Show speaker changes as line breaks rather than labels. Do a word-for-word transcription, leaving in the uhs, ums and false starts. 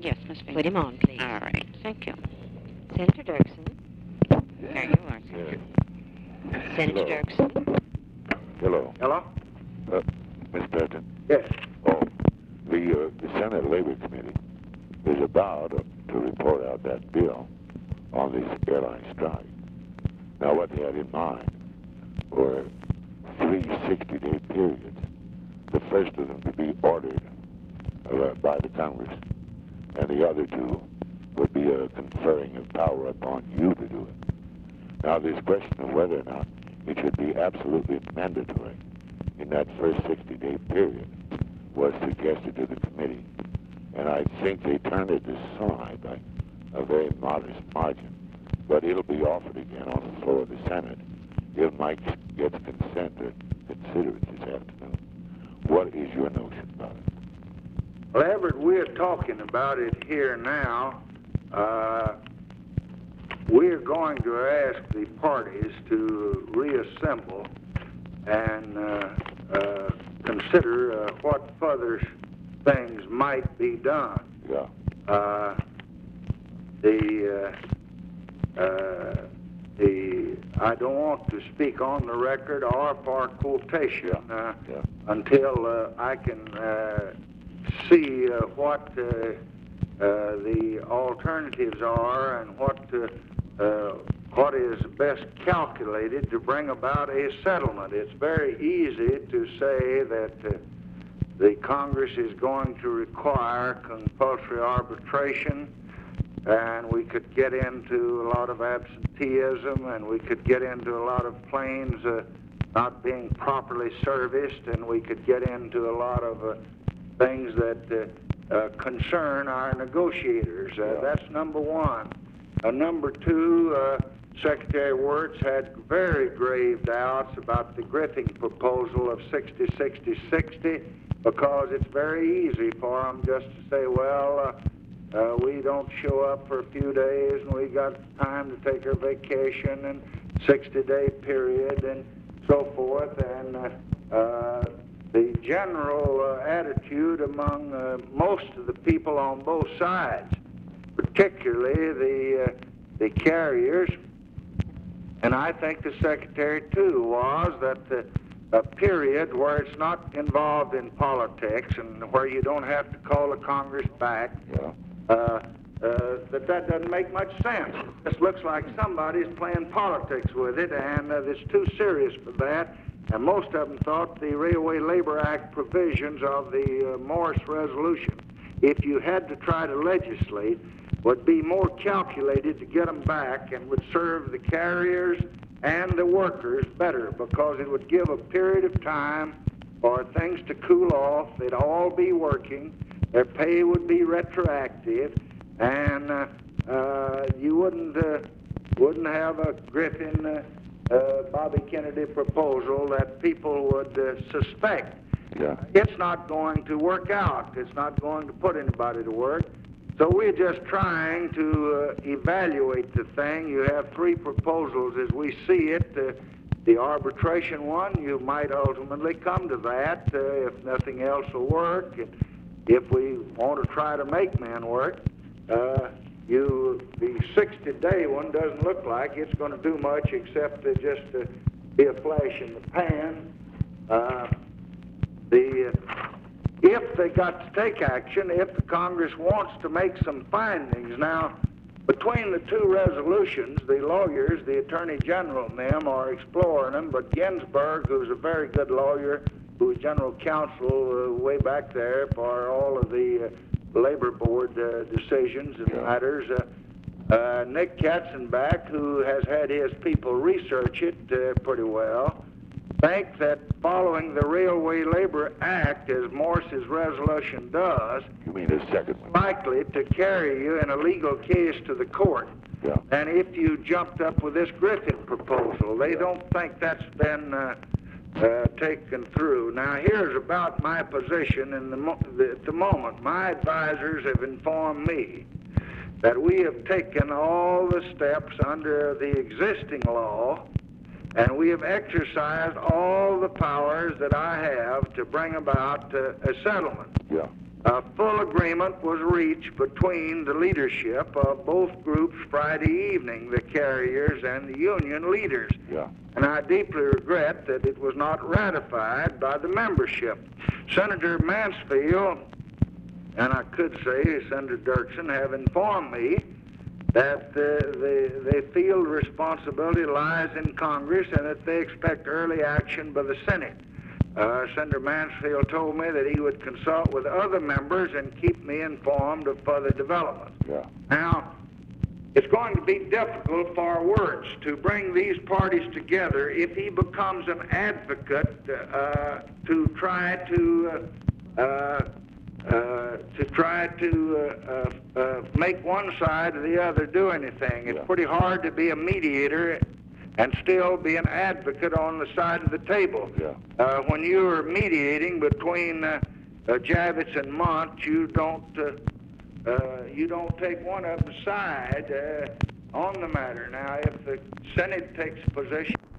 Yes, Miss Bingham.
Put him on, please.
All right. Thank you.
Senator Dirksen.
There you are.
Yeah.
Senator
Hello.
Dirksen.
Hello.
Hello?
Uh, Miss Burton.
Yes.
Oh, the, uh, the Senate Labor Committee is about uh, to report out that bill on this airline strike. Now, what they had in mind were three sixty-day periods. The first of them to be ordered uh, by the Congress, and the other two would be a conferring of power upon you to do it. Now, this question of whether or not it should be absolutely mandatory in that first sixty-day period was suggested to the committee, and I think they turned it aside by a very modest margin. But it'll be offered again on the floor of the Senate if Mike gets consent to consider it this afternoon. What is your notion about it?
Well, Everett, we're talking about it here now. Uh, we're going to ask the parties to reassemble and uh, uh, consider uh, what further things might be done.
Yeah.
Uh, the uh, uh, the I don't want to speak on the record or par quotation uh,
Yeah.
until uh, I can uh, see uh, what uh, uh, the alternatives are and what uh, uh, what is best calculated to bring about a settlement. It's very easy to say that uh, the Congress is going to require compulsory arbitration, and we could get into a lot of absenteeism, and we could get into a lot of planes uh, not being properly serviced, and we could get into a lot of uh, things that uh, uh, concern our negotiators. Uh,
Yeah.
That's number one. Uh, number two, uh, Secretary Wirtz had very grave doubts about the Griffin proposal of sixty sixty sixty, because it's very easy for them just to say, well, uh, Uh, we don't show up for a few days, and we got time to take our vacation, and sixty-day period, and so forth. And uh, uh, the general uh, attitude among uh, most of the people on both sides, particularly the uh, the carriers, and I think the secretary too, was that the a period where it's not involved in politics and where you don't have to call the Congress back.
Yeah.
Uh, uh, that that doesn't make much sense. This looks like somebody's playing politics with it, and uh, it's too serious for that. And most of them thought the Railway Labor Act provisions of the uh, Morris resolution, if you had to try to legislate, would be more calculated to get them back and would serve the carriers and the workers better, because it would give a period of time for things to cool off. They'd all be working. Their pay would be retroactive, and uh, uh, you wouldn't uh, wouldn't have a Griffin, uh, uh, Bobby Kennedy proposal that people would uh, suspect.
Yeah.
It's not going to work out. It's not going to put anybody to work. So we're just trying to uh, evaluate the thing. You have three proposals as we see it. Uh, the arbitration one, you might ultimately come to that uh, if nothing else will work. And if we want to try to make men work, uh, you the sixty-day one doesn't look like it's going to do much except to just uh, be a flash in the pan. Uh, the uh, if they got to take action, if the Congress wants to make some findings. Now, between the two resolutions, the lawyers, the Attorney General and them are exploring them, but Ginsburg, who's a very good lawyer, who was general counsel uh, way back there for all of the uh, labor board uh, decisions and matters, uh, uh, Nick Katzenbach, who has had his people research it uh, pretty well, think that following the Railway Labor Act, as Morse's resolution does,
You mean the second one?
likely to carry you in a legal case to the court.
Yeah.
And if you jumped up with this Griffin proposal, they don't think that's been uh, uh, taken through. Now, here's about my position in the, mo the at the moment. My advisors have informed me that we have taken all the steps under the existing law, and we have exercised all the powers that I have to bring about uh, a settlement.
Yeah.
A full agreement was reached between the leadership of both groups Friday evening, the carriers and the union leaders.
Yeah.
And I deeply regret that it was not ratified by the membership. Senator Mansfield, and I could say Senator Dirksen, have informed me that uh, they, they feel responsibility lies in Congress and that they expect early action by the Senate. Uh, Senator Mansfield told me that he would consult with other members and keep me informed of further developments.
Yeah.
Now, it's going to be difficult for Wirtz to bring these parties together if he becomes an advocate uh, to try to uh, uh, uh, to try to uh, uh, uh, make one side or the other do anything. It's
Yeah.
pretty hard to be a mediator and still be an advocate on the side of the table.
Yeah.
Uh, when you're mediating between uh, uh, Javits and Mont, you don't uh, uh, you don't take one of them side uh, on the matter. Now, if the Senate takes a position